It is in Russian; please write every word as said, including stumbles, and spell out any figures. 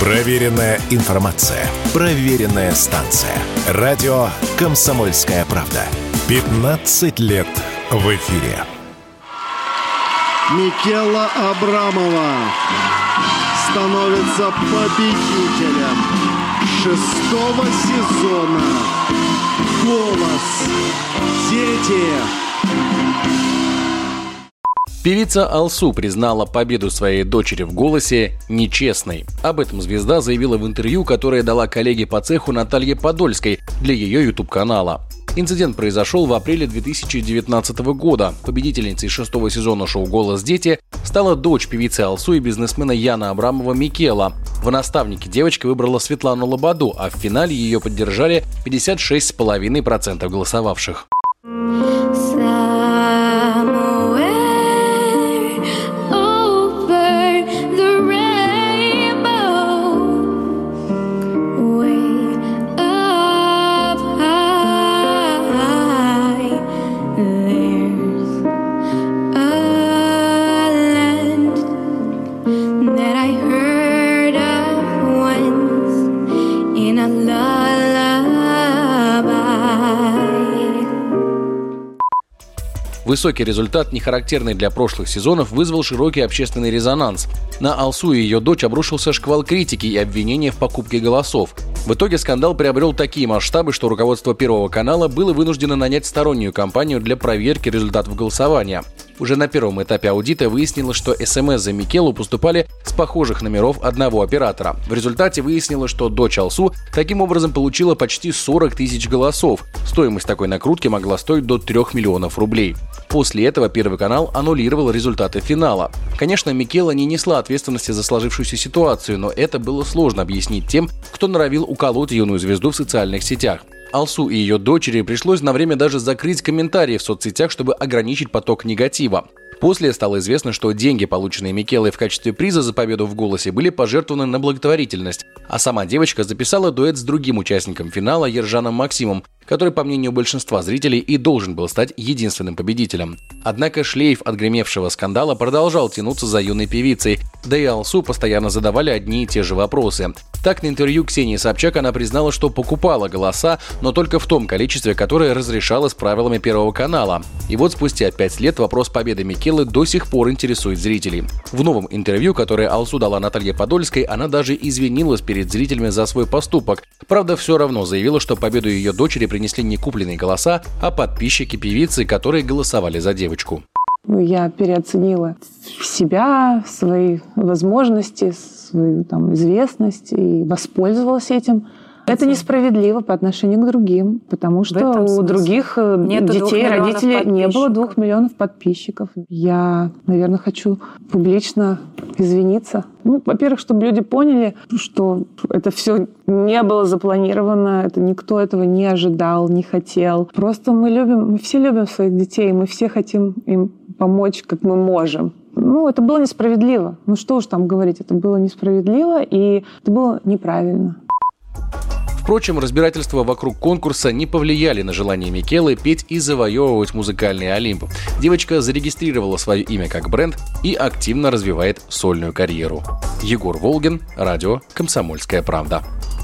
Проверенная информация. Проверенная станция. Радио «Комсомольская правда». пятнадцать лет в эфире. Микела Абрамова становится победителем шестого сезона «Голос дети». Певица Алсу признала победу своей дочери в «Голосе» нечестной. Об этом звезда заявила в интервью, которое дала коллеге по цеху Наталье Подольской для ее ютуб-канала. Инцидент произошел в апреле две тысячи девятнадцатого года. Победительницей шестого сезона шоу «Голос дети» стала дочь певицы Алсу и бизнесмена Яна Абрамова Микела. В наставнике девочка выбрала Светлану Лободу, а в финале ее поддержали пятьдесят шесть целых пять десятых процента голосовавших. Высокий результат, не характерный для прошлых сезонов, вызвал широкий общественный резонанс. На Алсу и ее дочь обрушился шквал критики и обвинения в покупке голосов. В итоге скандал приобрел такие масштабы, что руководство Первого канала было вынуждено нанять стороннюю компанию для проверки результатов голосования. Уже на первом этапе аудита выяснилось, что эс эм эс за Микелу поступали с похожих номеров одного оператора. В результате выяснилось, что дочь Алсу таким образом получила почти сорок тысяч голосов. Стоимость такой накрутки могла стоить до трех миллионов рублей. После этого Первый канал аннулировал результаты финала. Конечно, Микела не несла ответственности за сложившуюся ситуацию, но это было сложно объяснить тем, кто норовил уколоть юную звезду в социальных сетях. Алсу и ее дочери пришлось на время даже закрыть комментарии в соцсетях, чтобы ограничить поток негатива. После стало известно, что деньги, полученные Микелой в качестве приза за победу в «Голосе», были пожертвованы на благотворительность, а сама девочка записала дуэт с другим участником финала Ержаном Максимом, который, по мнению большинства зрителей, и должен был стать единственным победителем. Однако шлейф отгремевшего скандала продолжал тянуться за юной певицей, да и Алсу постоянно задавали одни и те же вопросы. Так, на интервью Ксении Собчак она признала, что покупала голоса, но только в том количестве, которое разрешалось правилами Первого канала. И вот спустя пять лет вопрос победы Микелы до сих пор интересует зрителей. В новом интервью, которое Алсу дала Наталье Подольской, она даже извинилась перед зрителями за свой поступок. Правда, все равно заявила, что победу ее дочери принесли не купленные голоса, а подписчики певицы, которые голосовали за девочку. Я переоценила себя, свои возможности, свою там, известность и воспользовалась этим. Это несправедливо по отношению к другим, потому что у других Нету детей, родителей не было двух миллионов подписчиков. Я, наверное, хочу публично извиниться. Ну, во-первых, чтобы люди поняли, что это все не было запланировано, это никто этого не ожидал, не хотел. Просто мы любим, мы все любим своих детей, мы все хотим им помочь, как мы можем. Ну, это было несправедливо. Ну, что уж там говорить, это было несправедливо, и это было неправильно. Впрочем, разбирательства вокруг конкурса не повлияли на желание Микелы петь и завоевывать музыкальный Олимп. Девочка зарегистрировала свое имя как бренд и активно развивает сольную карьеру. Егор Волгин, радио «Комсомольская правда».